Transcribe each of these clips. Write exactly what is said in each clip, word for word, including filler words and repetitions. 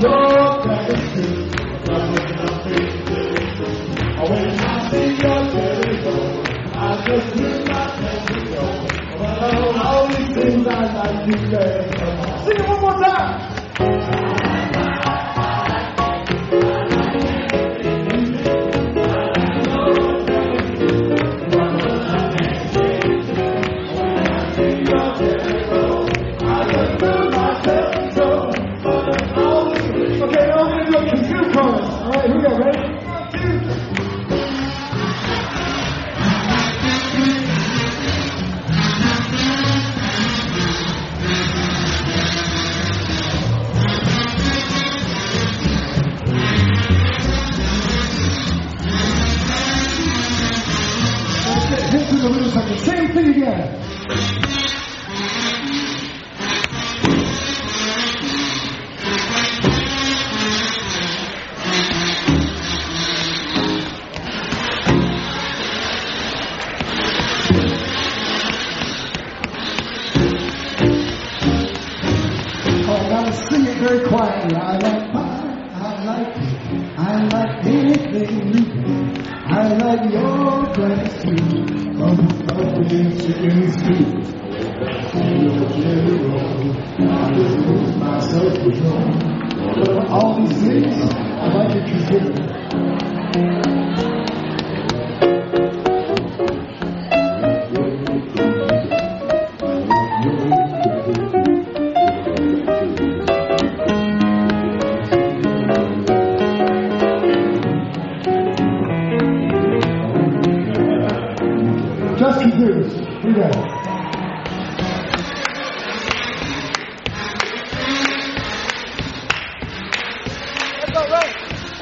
your gratitude. When I see your telephone, I just wish I could go. But all these things I like to say. Sing it one more time. Same thing again. Oh, I gotta sing it very quietly. I like pie, I like it, I like anything you do. I like your gratitude. Chicken stew, your jelly roll. I just lose my self-control. All these things, I like it considered. Just confused. Here we go. That's all right.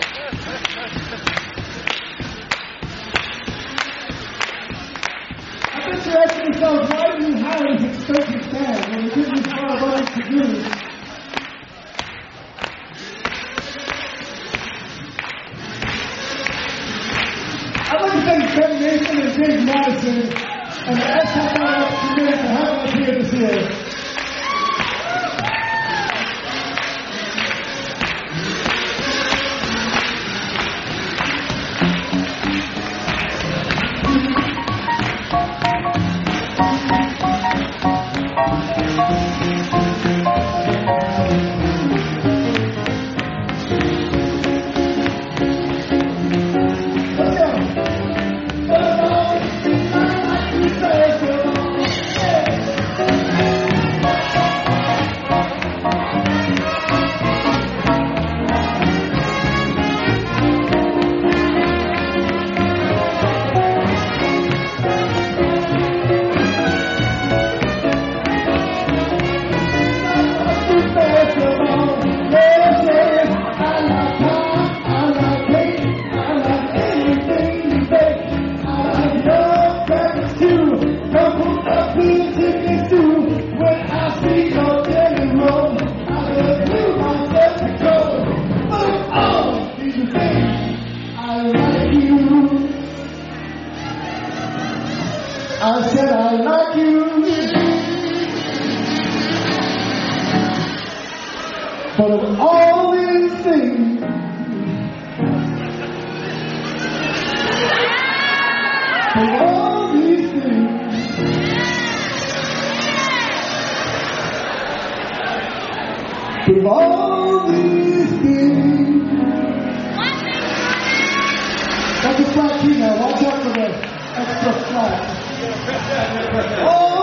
I bet you're asking yourselves, why do you hire this expensive band when you give these five hours to do? I'd like to thank Ben Mason and James Madison and the S F L committee for having us here this year. I said I like you, but of all these things, of all these things, of all these things, that's a flat key now. Watch out for the extra flat. Oh!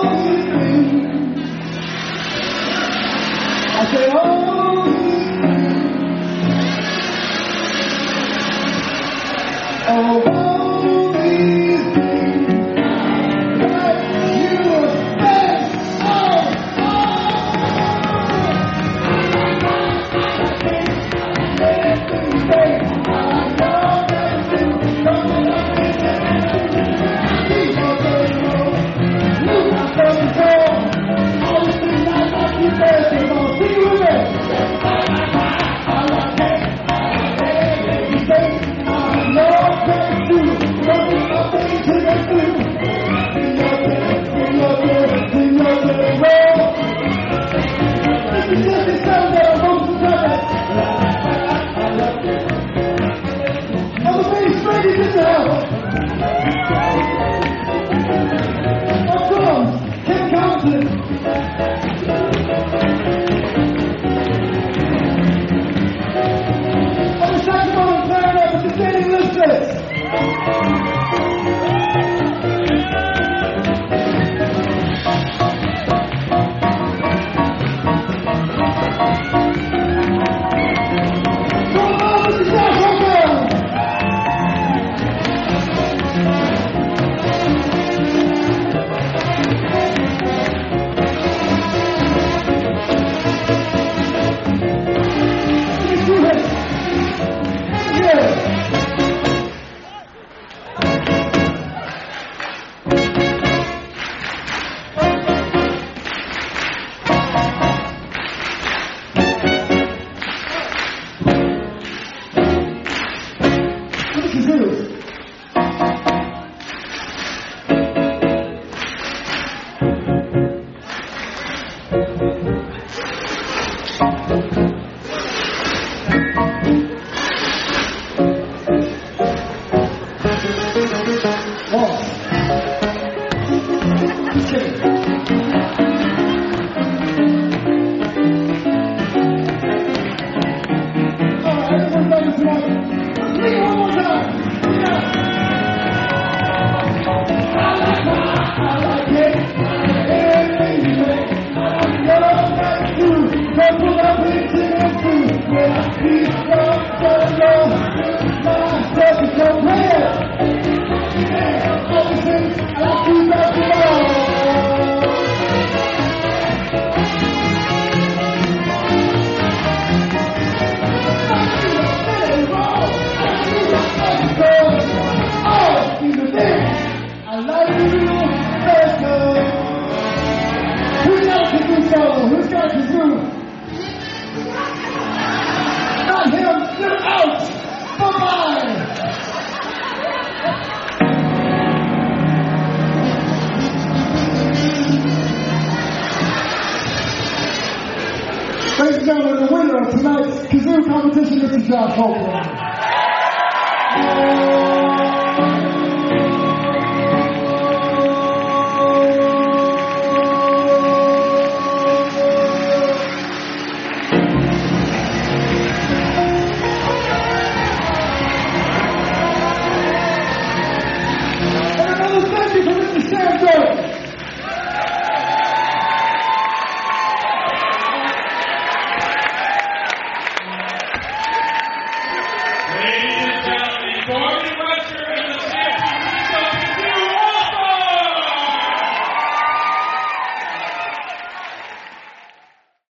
Who's got kazoo? Not him. You're out. Bye-bye. Ladies and gentlemen, the winner of tonight's kazoo competition is Josh Holcomb. Thank you for Mister Sandberg.